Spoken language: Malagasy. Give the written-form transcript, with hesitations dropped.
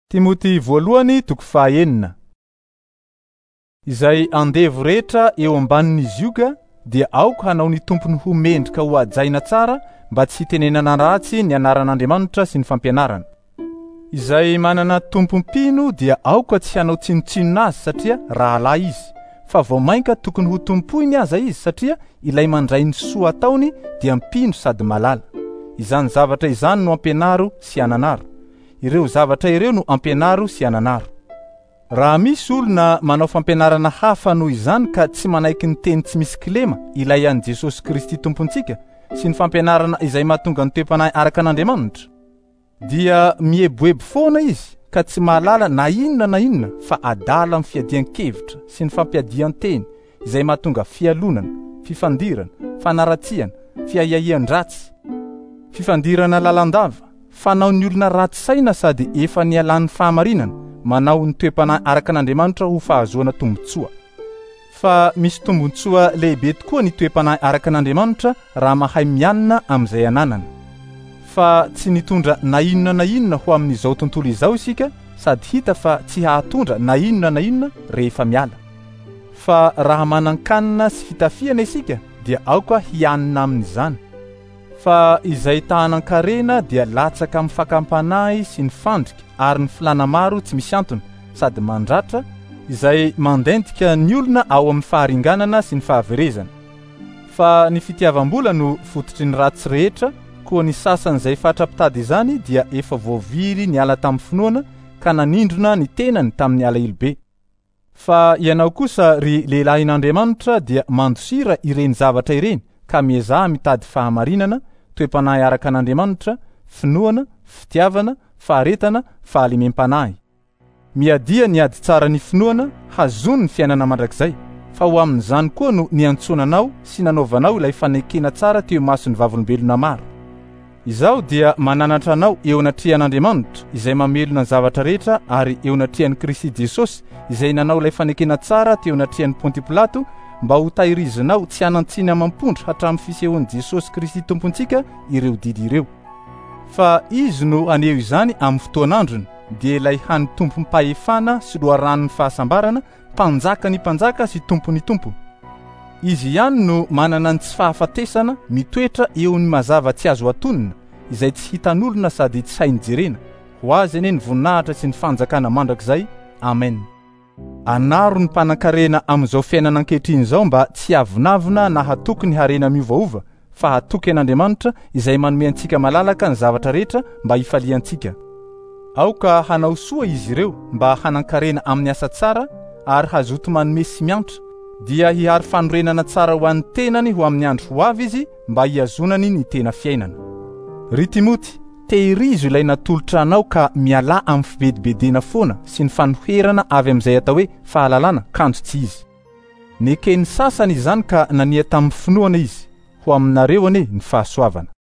Timoty voalohany toko fahaenina. Izay andevo rehetra eo ambanin'izy ioga dia aoka hanao ny tompony ho mendrika ho ajaina tsara mba tsy hitenenana ratsy ny anaran'Andriamanitra sy ny fampianarana. Izay manana tompompino dia aoka tsy hanao tsinotsinona azy satria rahalahy izy, fa vao mainka tokony ho tompoiny aza izy satria ilay mandray ny soa ataony dia mpino sady malala. Izany zavatra izany no ampianaro sy ananaro. Ireo zavatra ireo no ampianaro sy ananaro. Raha misy olona manao fampianarana hafa noho izany ka tsy manaiky ny teny tsy misy kilema ilay an Jesosy Kristy tompontsika sy ny fampianarana izay mahatonga ny toe-panahy araka an'Andriamanitra, dia mieboebo foana izy ka tsy mahalala na inona fa adala amin'ny fiadian-kevitra sy ny fampiadian-teny izay mahatonga fialonana, fifandirana, fanaratsiana, fiaiaian-dratsy, fifandirana lalandava, fanao ny olona ratsy saina sady efa nialan'ny fahamarinana, manao ny toe-panahy araka an'Andriamanitra ho fahazoana tombotsoa. Fa misy tombotsoa lehibe tokoa ny toe-panahy araka an'Andriamanitra raha mahay mianina amin'izay ananana. Fa tsy nitondra na inona ho amin'izao tontolo izao isika sady hita fa tsy hahatondra na inona rehefa miala. Fa raha manan-kanina sy fitafiana isika dia aoka hianina amin'izany. Fa izay tahanan-karena dia latsaka amin'ny fakampanahy sy ny fandrika ary ny filana maro tsy misy antony sady mandratra izay mandendika ny olona ao amin'ny faharinganana sy ny fahaverezana. Fa ny fitiavam-bola no fototry ny ratsy rehetra, koa ny sasany izay fatrapitady izany dia efa voaviry niala tamin'ny finoana ka nanindrona ny tenany tamin'ny alahelo-be. Fa ianao kosa ry lehilahin'Andriamanitra dia mandosira ireny zavatra ireny ka miezaha mitady fahamarinana, toe-panahy araka an'Andriamanitra, finoana, fitiavana, faharetana, fahalemem-panahy. Miadia ny ady tsara ny finoana, hazony ny fiainana mandrakizay, fa ho amin'izany koa no niantsonanao sy nanaovanao ilay fanekena tsara teo mason'ny vavolombelona maro. Izao dia mananatra anao eo anatrehan'Andriamanitra izay mamelona ny zavatra rehetra ary eo anatrehan'i Kristy Jesosy izay nanao ilay fanekena tsara teo anatrehan'i Ponty Pilato mba ho tahirizinao tsy hanantsiny amampondro hatramin'ny fisehoan'i Jesosy Kristy tompontsika ireo didy ireo. Fa izy no aneo izany amin'ny fotoan'androny dia ilay hany tompom-pahefana sy loharanon'ny fahasambarana, mpanjaka ny mpanjaka sy tompon'ny tompo. Izy ihany no manana ny tsy fahafatesana mitoetra eo ny mazava tsy azo atonina izay tsy hitan'olona sady tsy hainy jerena. Ho azy ane ny voninahitra sy ny fanjakana mandrakizay. Amen. Anaro ny mpanan-karena amin'izao fiainana ankehitriny izao mba tsy avonavona na hatoky ny harena miovaova, fa hatoky an'Andriamanitra izay manome antsika malalaka ny zavatra rehetra mba hifaliantsika. Aoka hanao soa izy ireo mba hanan-karena amin'ny asa tsara ary hazoto manome sy miantra, dia hihary fanorenana tsara ho an'ny tenany ho amin'ny andro ho avy izy mba hiazonany ny tena fiainana. Ry Timoty, tehirizo ilay natolotra anao ka miala amin'ny fibedibedena foana sy ny fanoherana avy amin'izay atao hoe fahalalana kanjo tsy izy. Nekeny sasany izany ka nania tamin'ny finoana izy, ho aminareo ane ny fahasoavana.